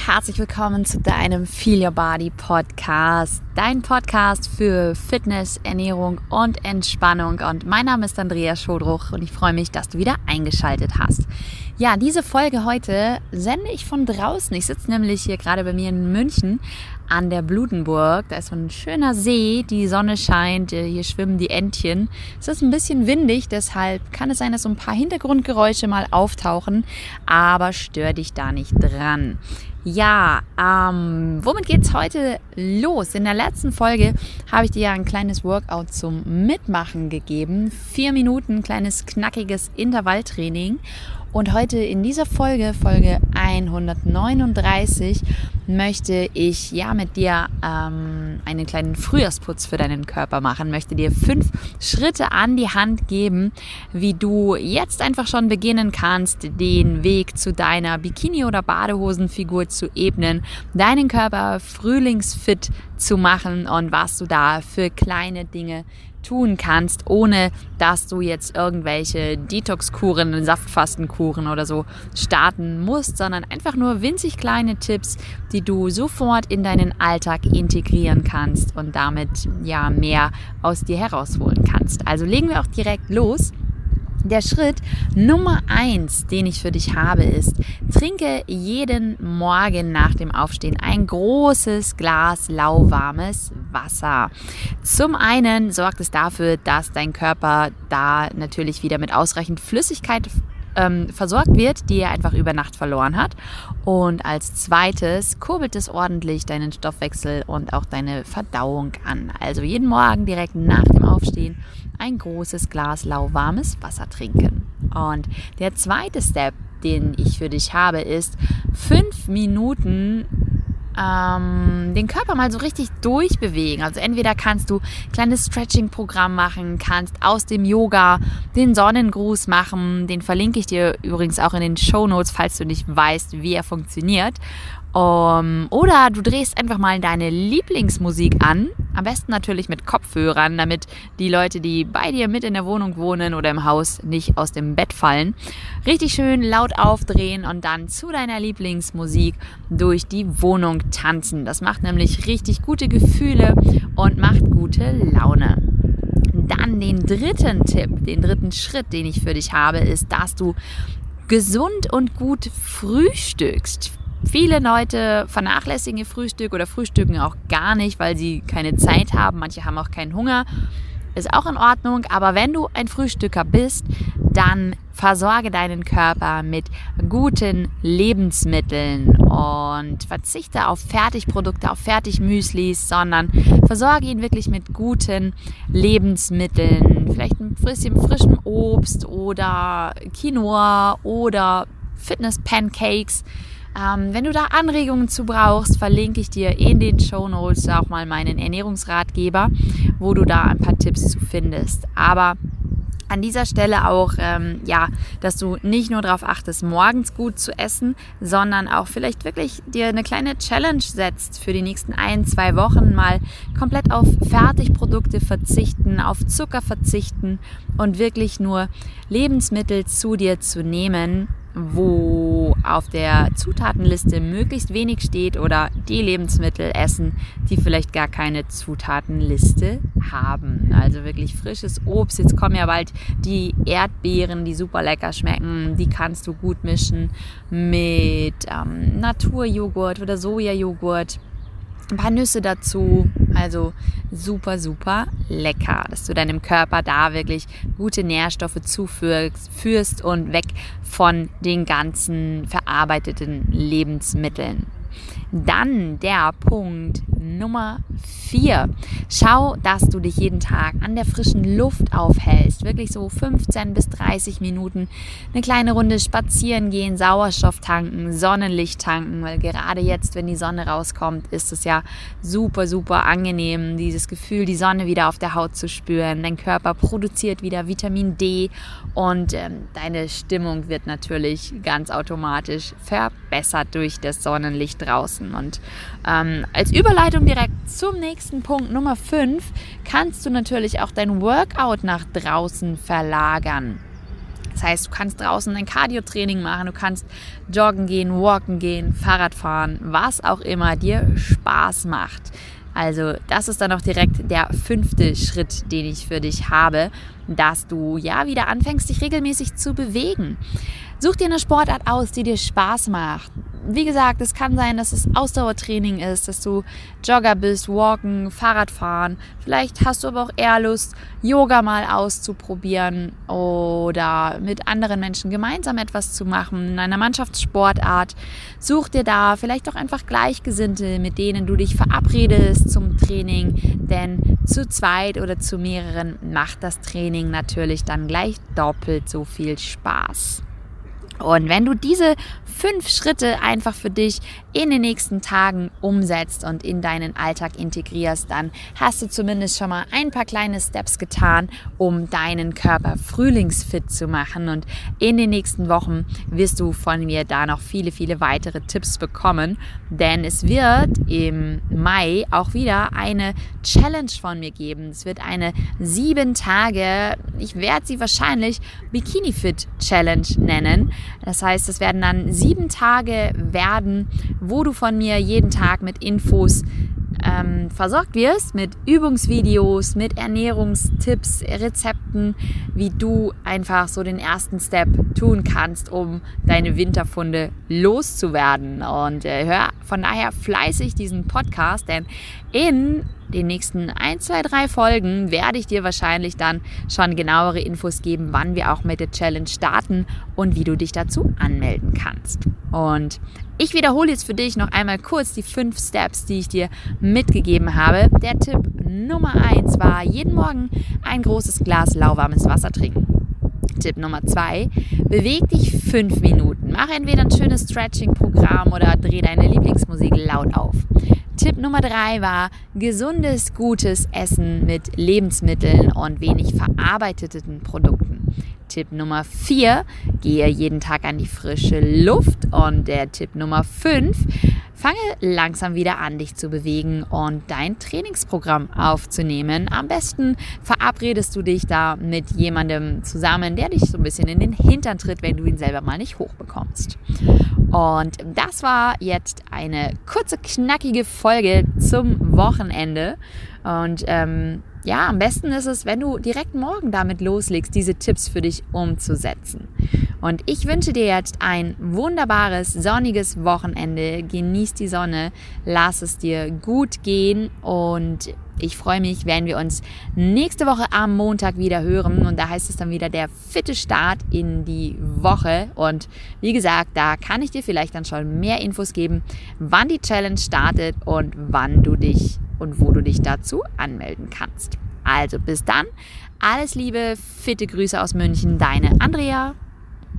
herzlich willkommen zu deinem Feel Your Body Podcast, dein Podcast für Fitness, Ernährung und Entspannung. Und mein Name ist Andrea Schodruch und ich freue mich, dass du wieder eingeschaltet hast. Ja, diese Folge heute sende ich von draußen. Ich sitze nämlich hier gerade bei mir in München an der Blutenburg. Da ist so ein schöner See, die Sonne scheint, hier schwimmen die Entchen. Es ist ein bisschen windig, deshalb kann es sein, dass so ein paar Hintergrundgeräusche mal auftauchen, aber stör dich da nicht dran. Ja, womit geht's heute los? In der letzten Folge habe ich dir ja ein kleines Workout zum Mitmachen gegeben. 4 Minuten, kleines knackiges Intervalltraining. Und heute in dieser Folge 139, möchte ich mit dir einen kleinen Frühjahrsputz für deinen Körper machen. Möchte dir 5 Schritte an die Hand geben, wie du jetzt einfach schon beginnen kannst, den Weg zu deiner Bikini- oder Badehosenfigur zu ebnen, deinen Körper frühlingsfit zu machen und was du da für kleine Dinge tun kannst, ohne dass du jetzt irgendwelche Detox-Kuren, Saftfastenkuren oder so starten musst, sondern einfach nur winzig kleine Tipps, die du sofort in deinen Alltag integrieren kannst und damit mehr aus dir herausholen kannst. Also legen wir auch direkt los. Der Schritt Nummer 1, den ich für dich habe, ist: Trinke jeden Morgen nach dem Aufstehen ein großes Glas lauwarmes Wasser. Zum einen sorgt es dafür, dass dein Körper da natürlich wieder mit ausreichend Flüssigkeit versorgt wird, die er einfach über Nacht verloren hat. Und als zweites kurbelt es ordentlich deinen Stoffwechsel und auch deine Verdauung an. Also jeden Morgen direkt nach dem Aufstehen ein großes Glas lauwarmes Wasser trinken. Und der zweite Step, den ich für dich habe, ist 5 Minuten den Körper mal so richtig durchbewegen. Also entweder kannst du ein kleines Stretching-Programm machen, kannst aus dem Yoga den Sonnengruß machen. Den verlinke ich dir übrigens auch in den Shownotes, falls du nicht weißt, wie er funktioniert. Oder du drehst einfach mal deine Lieblingsmusik an, am besten natürlich mit Kopfhörern, damit die Leute, die bei dir mit in der Wohnung wohnen oder im Haus, nicht aus dem Bett fallen. Richtig schön laut aufdrehen und dann zu deiner Lieblingsmusik durch die Wohnung tanzen. Das macht nämlich richtig gute Gefühle und macht gute Laune. Dann den dritten Tipp, den dritten Schritt, den ich für dich habe, ist, dass du gesund und gut frühstückst. Viele Leute vernachlässigen ihr Frühstück oder frühstücken auch gar nicht, weil sie keine Zeit haben. Manche haben auch keinen Hunger. Ist auch in Ordnung. Aber wenn du ein Frühstücker bist, dann versorge deinen Körper mit guten Lebensmitteln und verzichte auf Fertigprodukte, auf Fertigmüslis, sondern versorge ihn wirklich mit guten Lebensmitteln. Vielleicht ein bisschen frischem Obst oder Quinoa oder Fitness-Pancakes. Wenn du da Anregungen zu brauchst, verlinke ich dir in den Shownotes auch mal meinen Ernährungsratgeber, wo du da ein paar Tipps zu findest. Aber an dieser Stelle auch, dass du nicht nur darauf achtest, morgens gut zu essen, sondern auch vielleicht wirklich dir eine kleine Challenge setzt für die nächsten 1-2 Wochen, mal komplett auf Fertigprodukte verzichten, auf Zucker verzichten und wirklich nur Lebensmittel zu dir zu nehmen, wo auf der Zutatenliste möglichst wenig steht, oder die Lebensmittel essen, die vielleicht gar keine Zutatenliste haben. Also wirklich frisches Obst. Jetzt kommen ja bald die Erdbeeren, die super lecker schmecken. Die kannst du gut mischen mit Naturjoghurt oder Sojajoghurt. Ein paar Nüsse dazu, also super, super lecker, dass du deinem Körper da wirklich gute Nährstoffe zuführst und weg von den ganzen verarbeiteten Lebensmitteln. Dann der Punkt Nummer 4. Schau, dass du dich jeden Tag an der frischen Luft aufhältst. Wirklich so 15 bis 30 Minuten eine kleine Runde spazieren gehen, Sauerstoff tanken, Sonnenlicht tanken, weil gerade jetzt, wenn die Sonne rauskommt, ist es ja super, super angenehm, dieses Gefühl, die Sonne wieder auf der Haut zu spüren. Dein Körper produziert wieder Vitamin D und deine Stimmung wird natürlich ganz automatisch verbessert durch das Sonnenlicht draußen. Und als Überleitung direkt zum nächsten Punkt Nummer 5 kannst du natürlich auch dein Workout nach draußen verlagern. Das heißt, du kannst draußen ein Cardio-Training machen, du kannst joggen gehen, walken gehen, Fahrrad fahren, was auch immer dir Spaß macht. Also das ist dann auch direkt der 5. Schritt, den ich für dich habe, dass du wieder anfängst, dich regelmäßig zu bewegen. Such dir eine Sportart aus, die dir Spaß macht. Wie gesagt, es kann sein, dass es Ausdauertraining ist, dass du Jogger bist, Walken, Fahrradfahren. Vielleicht hast du aber auch eher Lust, Yoga mal auszuprobieren oder mit anderen Menschen gemeinsam etwas zu machen, in einer Mannschaftssportart. Such dir da vielleicht auch einfach Gleichgesinnte, mit denen du dich verabredest zum Training, denn zu zweit oder zu mehreren macht das Training natürlich dann gleich doppelt so viel Spaß. Und wenn du diese 5 Schritte einfach für dich in den nächsten Tagen umsetzt und in deinen Alltag integrierst, dann hast du zumindest schon mal ein paar kleine Steps getan, um deinen Körper frühlingsfit zu machen. Und in den nächsten Wochen wirst du von mir da noch viele, viele weitere Tipps bekommen, denn es wird im Mai auch wieder eine Challenge von mir geben. Es wird eine 7 Tage, ich werde sie wahrscheinlich Bikini Fit Challenge nennen. Das heißt, es werden dann 7 Tage werden, wo du von mir jeden Tag mit Infos versorgt wirst, mit Übungsvideos, mit Ernährungstipps, Rezepten, wie du einfach so den ersten Step tun kannst, um deine Winterfunde loszuwerden. Und hör von daher fleißig diesen Podcast, denn in den nächsten 1, 2, 3 Folgen werde ich dir wahrscheinlich dann schon genauere Infos geben, wann wir auch mit der Challenge starten und wie du dich dazu anmelden kannst. Und ich wiederhole jetzt für dich noch einmal kurz die 5 Steps, die ich dir mitgegeben habe. Der Tipp Nummer 1 war, jeden Morgen ein großes Glas lauwarmes Wasser trinken. Tipp Nummer 2, beweg dich 5 Minuten. Mach entweder ein schönes Stretching-Programm oder dreh deine Lieblingsmusik laut auf. Tipp Nummer 3 war gesundes, gutes Essen mit Lebensmitteln und wenig verarbeiteten Produkten. Tipp Nummer 4, gehe jeden Tag an die frische Luft. Und der Tipp Nummer 5, fange langsam wieder an, dich zu bewegen und dein Trainingsprogramm aufzunehmen. Am besten verabredest du dich da mit jemandem zusammen, der dich so ein bisschen in den Hintern tritt, wenn du ihn selber mal nicht hochbekommst. Und das war jetzt eine kurze, knackige Folge zum Wochenende. Und am besten ist es, wenn du direkt morgen damit loslegst, diese Tipps für dich umzusetzen. Und ich wünsche dir jetzt ein wunderbares, sonniges Wochenende. Genieß die Sonne, lass es dir gut gehen und ich freue mich, wenn wir uns nächste Woche am Montag wieder hören. Und da heißt es dann wieder der fitte Start in die Woche. Und wie gesagt, da kann ich dir vielleicht dann schon mehr Infos geben, wann die Challenge startet und wann du dich und wo du dich dazu anmelden kannst. Also bis dann, alles Liebe, fitte Grüße aus München, deine Andrea.